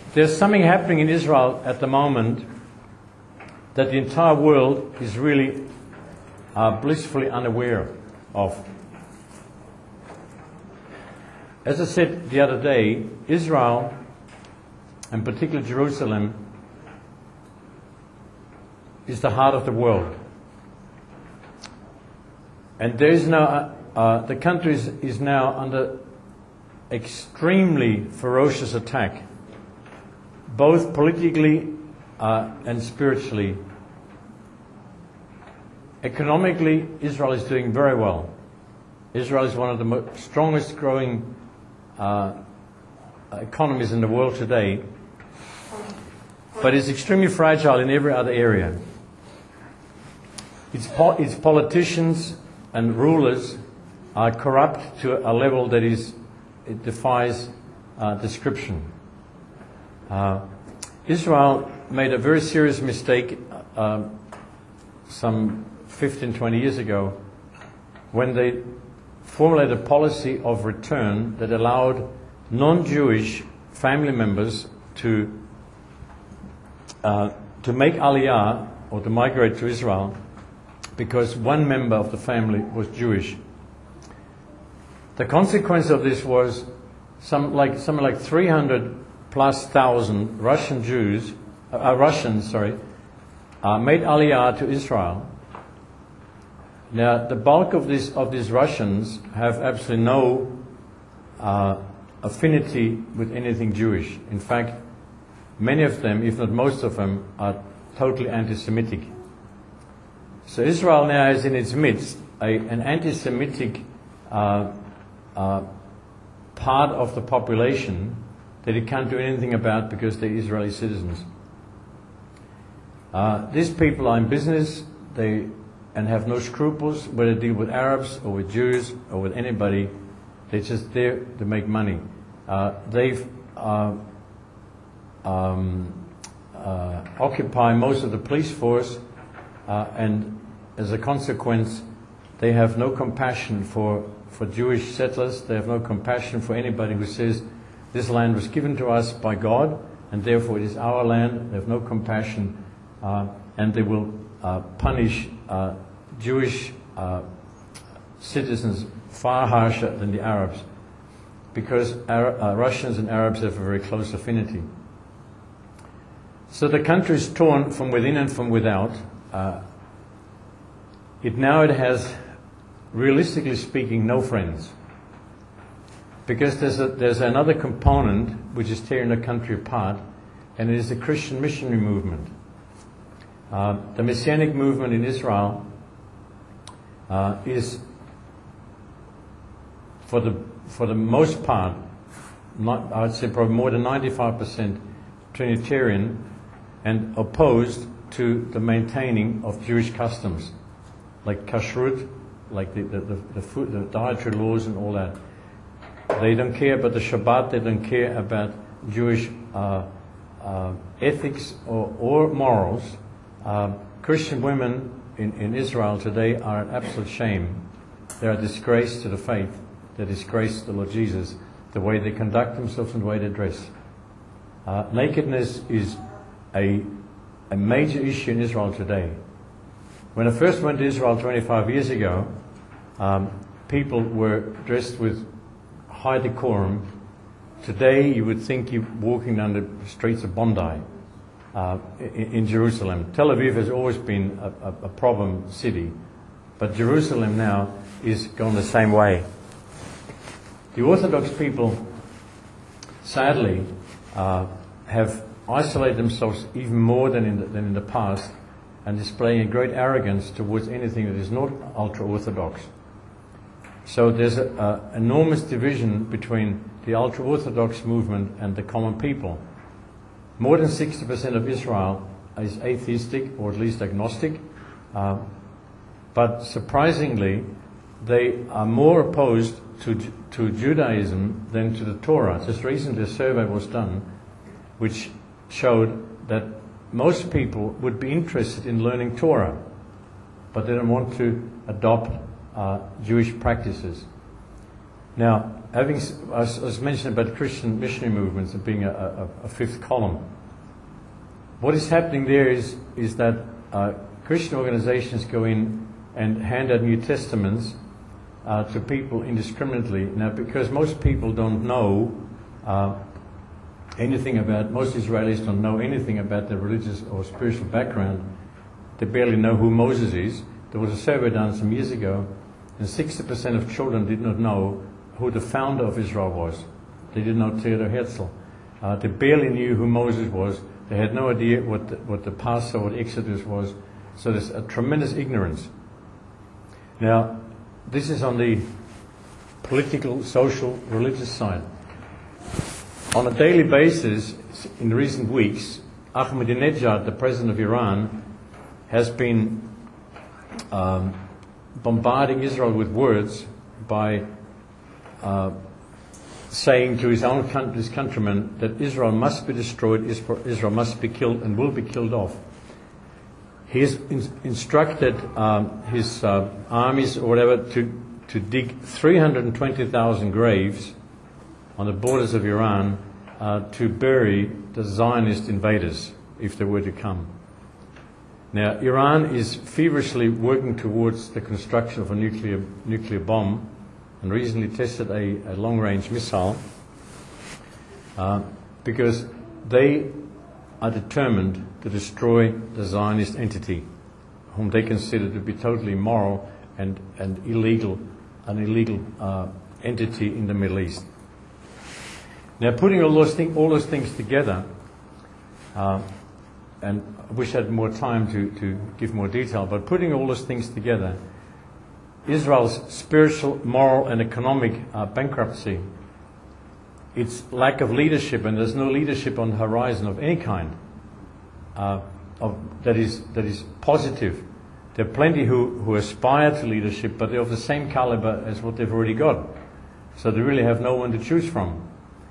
there's something happening in Israel at the moment that the entire world is really blissfully unaware of. As I said the other day, Israel, and particularly Jerusalem, is the heart of the world. And there is now, the country is now under extremely ferocious attack, both politically and spiritually. Economically, Israel is doing very well. Israel is one of the strongest growing economies in the world today, but it's extremely fragile in every other area. Its politicians and rulers are corrupt to a level that it defies description. Israel made a very serious mistake some 15, 20 years ago when they formulated a policy of return that allowed non-Jewish family members to make aliyah or to migrate to Israel because one member of the family was Jewish. The consequence of this was something like 300 plus thousand Russians made aliyah to Israel. Now, the bulk of these Russians have absolutely no affinity with anything Jewish. In fact, many of them, if not most of them, are totally anti-Semitic. So Israel now has in its midst an anti-Semitic part of the population that it can't do anything about because they're Israeli citizens. These people are in business and have no scruples whether they deal with Arabs or with Jews or with anybody. They're just there to make money. They've occupy most of the police force, and as a consequence, they have no compassion for Jewish settlers. They have no compassion for anybody who says this land was given to us by God, and therefore it is our land. They have no compassion, and they will punish Jewish citizens far harsher than the Arabs, because Russians and Arabs have a very close affinity. So the country is torn from within and from without. It has, realistically speaking, no friends, because there's another component which is tearing the country apart, and it is the Christian missionary movement. The Messianic movement in Israel is, for the most part, I would say probably more than 95% Trinitarian and opposed to the maintaining of Jewish customs, like kashrut, like the food, the dietary laws and all that. They don't care about the Shabbat. They don't care about Jewish ethics or morals. Christian women in Israel today are an absolute shame. They're a disgrace to the faith. They're a disgrace to the Lord Jesus, the way they conduct themselves and the way they dress. Nakedness is a major issue in Israel today. When I first went to Israel 25 years ago, people were dressed with high decorum. Today, you would think you're walking down the streets of Bondi in Jerusalem. Tel Aviv has always been a problem city, but Jerusalem now is going the same way. The Orthodox people, sadly, have isolated themselves even more than in the past, and displaying a great arrogance towards anything that is not ultra-Orthodox. So there's an enormous division between the ultra-Orthodox movement and the common people. More than 60% of Israel is atheistic, or at least agnostic, but surprisingly, they are more opposed to Judaism than to the Torah. Just recently a survey was done which showed that most people would be interested in learning Torah, but they don't want to adopt Jewish practices. Now, as mentioned about Christian missionary movements and being a fifth column, what is happening there is that Christian organizations go in and hand out New Testaments to people indiscriminately. Now, because most people don't know anything about, most Israelis don't know anything about their religious or spiritual background, they barely know who Moses is. There was a survey done some years ago, and 60% of children did not know who the founder of Israel was. They didn't know Theodor Herzl. They barely knew who Moses was. They had no idea what the Passover, what Exodus was. So there's a tremendous ignorance. Now, this is on the political, social, religious side. On a daily basis, in recent weeks, Ahmadinejad, the president of Iran, has been bombarding Israel with words by saying to his countrymen that Israel must be destroyed, Israel must be killed and will be killed off. He has instructed his armies or whatever to dig 320,000 graves on the borders of Iran to bury the Zionist invaders if they were to come. Now, Iran is feverishly working towards the construction of a nuclear bomb, and recently tested a long-range missile because they are determined to destroy the Zionist entity, whom they consider to be totally immoral and illegal, an illegal entity in the Middle East. Now, putting all those things together, and I wish I had more time to give more detail, but putting all those things together, Israel's spiritual, moral, and economic bankruptcy, its lack of leadership, and there's no leadership on the horizon of any kind that is positive. There are plenty who aspire to leadership, but they're of the same caliber as what they've already got. So they really have no one to choose from.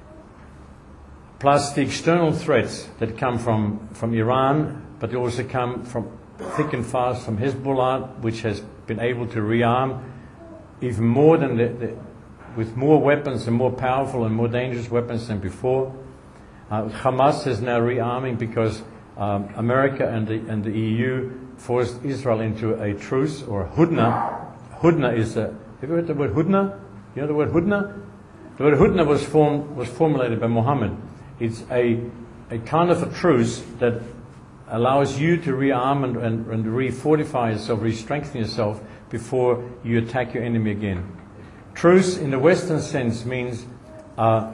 Plus the external threats that come from Iran, but they also come from thick and fast from Hezbollah, which has been able to rearm even more than with more weapons and more powerful and more dangerous weapons than before. Hamas is now rearming because America and the EU forced Israel into a truce, or Hudna. Hudna is have you heard the word Hudna? You know the word Hudna? The word Hudna was formulated by Muhammad. It's a kind of a truce that allows you to rearm and re-fortify yourself, re-strengthen yourself before you attack your enemy again. Truce in the Western sense means an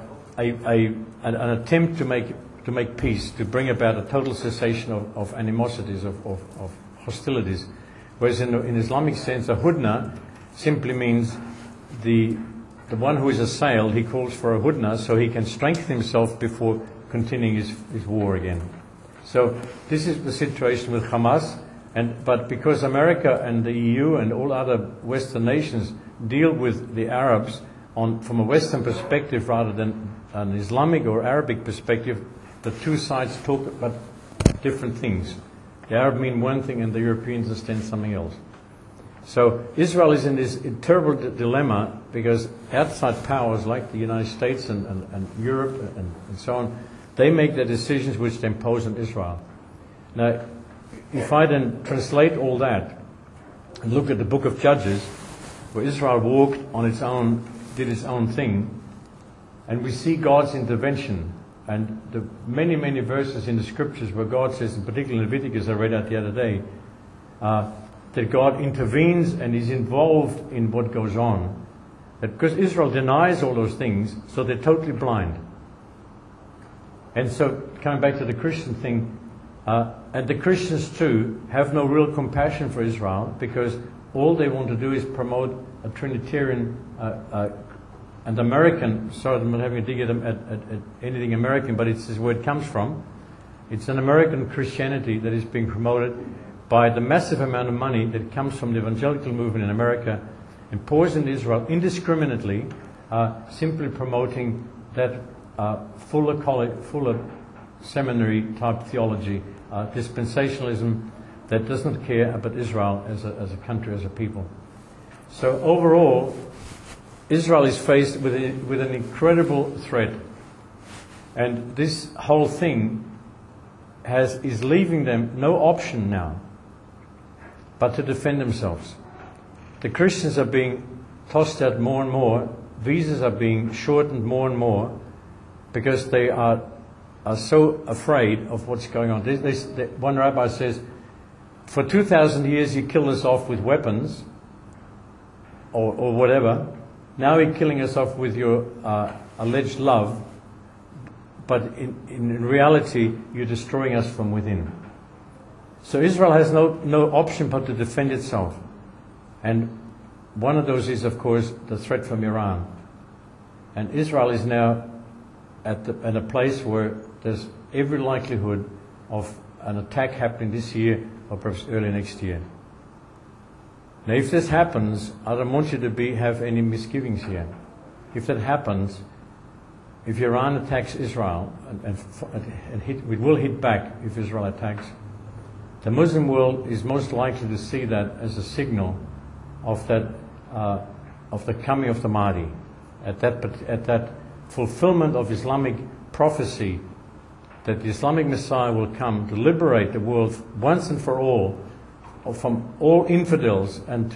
attempt to make peace, to bring about a total cessation of animosities, of hostilities. Whereas in Islamic sense, a hudna simply means the one who is assailed, he calls for a hudna so he can strengthen himself before continuing his war again. So this is the situation with Hamas, but because America and the EU and all other Western nations deal with the Arabs from a Western perspective rather than an Islamic or Arabic perspective, the two sides talk about different things. The Arab mean one thing and the Europeans understand something else. So Israel is in this terrible dilemma because outside powers like the United States and Europe and so on, they make their decisions which they impose on Israel. Now, if I then translate all that and look at the book of Judges, where Israel walked on its own, did its own thing, and we see God's intervention, and the many, many verses in the scriptures where God says, in particular in Leviticus I read out the other day, that God intervenes and is involved in what goes on. That because Israel denies all those things, so they're totally blind. And so, coming back to the Christian thing, and the Christians too have no real compassion for Israel because all they want to do is promote a Trinitarian and American, sorry I'm not having a dig at anything American, but it's where it comes from. It's an American Christianity that is being promoted by the massive amount of money that comes from the evangelical movement in America and pours into Israel indiscriminately, simply promoting that fuller seminary type theology, dispensationalism that does not care about Israel as a country, as a people. So overall, Israel is faced with an incredible threat. And this whole thing is leaving them no option now but to defend themselves. The Christians are being tossed out more and more. Visas are being shortened more and more because they are so afraid of what's going on. One rabbi says, for 2,000 years you killed us off with weapons or whatever. Now you're killing us off with your alleged love. But in reality, you're destroying us from within. So Israel has no option but to defend itself. And one of those is, of course, the threat from Iran. And Israel is now at a place where there's every likelihood of an attack happening this year or perhaps early next year. Now, if this happens, I don't want you to have any misgivings here. If that happens, if Iran attacks Israel, it will hit back if Israel attacks, the Muslim world is most likely to see that as a signal of the coming of the Mahdi, at that fulfillment of Islamic prophecy that the Islamic Messiah will come to liberate the world once and for all from all infidels and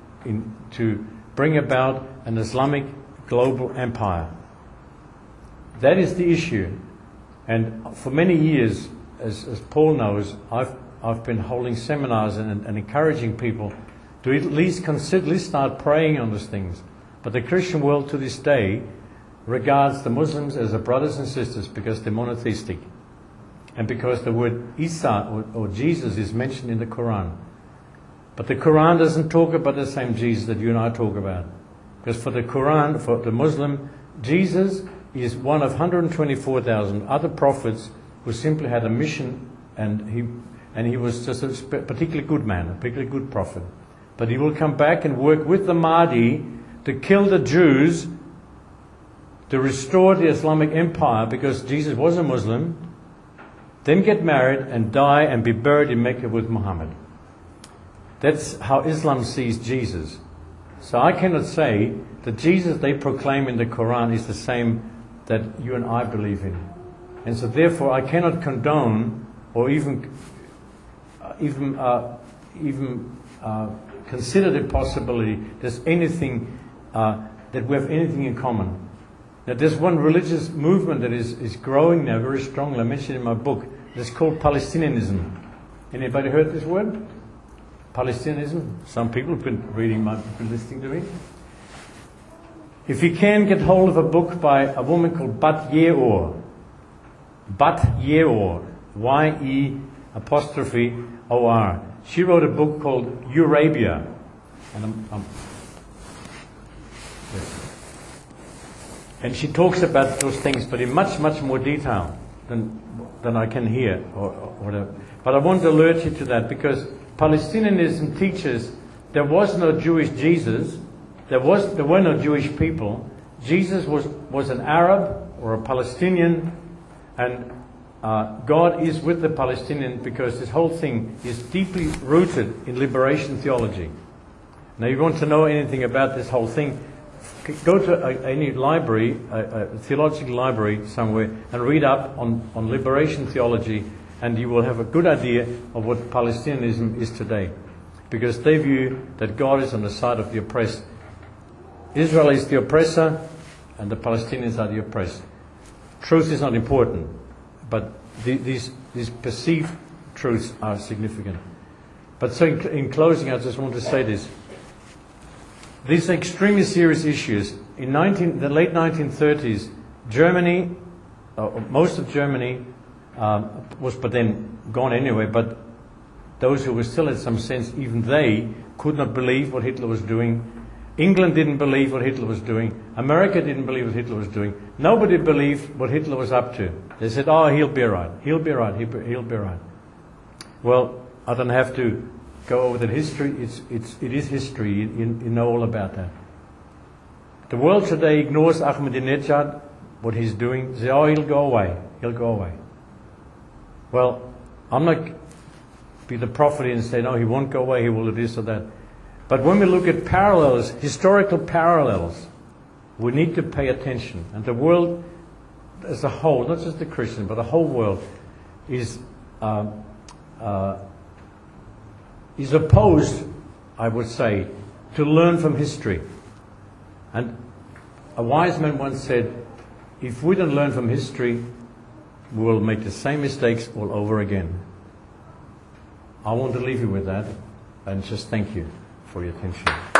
to bring about an Islamic global empire. That is the issue. And for many years, as Paul knows, I've been holding seminars and encouraging people to at least start praying on these things. But the Christian world to this day regards the Muslims as their brothers and sisters because they're monotheistic. And because the word Isa or Jesus is mentioned in the Quran. But the Quran doesn't talk about the same Jesus that you and I talk about. Because for the Quran, for the Muslim, Jesus is one of 124,000 other prophets who simply had a mission, and he was just a particularly good man, a particularly good prophet. But he will come back and work with the Mahdi to kill the Jews, to restore the Islamic Empire, because Jesus was a Muslim, then get married and die and be buried in Mecca with Muhammad. That's how Islam sees Jesus. So I cannot say that Jesus they proclaim in the Quran is the same that you and I believe in. And so therefore I cannot condone or even consider the possibility there's anything that we have anything in common. Now there's one religious movement that is growing now very strongly. I mentioned it in my book. It's called Palestinianism. Anybody heard this word? Palestinianism? Some people have been listening to me. If you can get hold of a book by a woman called Bat Ye'or, Y-E''O''R. She wrote a book called Eurabia. And she talks about those things, but in much, much more detail than I can hear or whatever. But I want to alert you to that because Palestinianism teaches there was no Jewish Jesus, there were no Jewish people. Jesus was an Arab or a Palestinian, and God is with the Palestinian because this whole thing is deeply rooted in liberation theology. Now, you want to know anything about this whole thing, go to any library, a theological library somewhere, and read up on liberation theology, and you will have a good idea of what Palestinianism is today. Because they view that God is on the side of the oppressed. Israel is the oppressor, and the Palestinians are the oppressed. Truth is not important, but these perceived truths are significant. But so in closing, I just want to say this. These are extremely serious issues. In the late 1930s, Germany, most of Germany was but then gone anyway, but those who were still had some sense, even they could not believe what Hitler was doing. England didn't believe what Hitler was doing. America didn't believe what Hitler was doing. Nobody believed what Hitler was up to. They said, oh, he'll be right. He'll be right. He'll be right. Well, I don't have to go over that history. It is history. You know all about that. The world today ignores Ahmadinejad, what he's doing. They say, oh, he'll go away. He'll go away. Well, I'm not be the prophet and say, no, he won't go away. He will do this or that. But when we look at parallels, historical parallels We need to pay attention. And the world as a whole, not just the Christian, but the whole world is opposed, I would say, to learn from history. And a wise man once said, if we don't learn from history, we will make the same mistakes all over again. I want to leave you with that, and just thank you for your attention.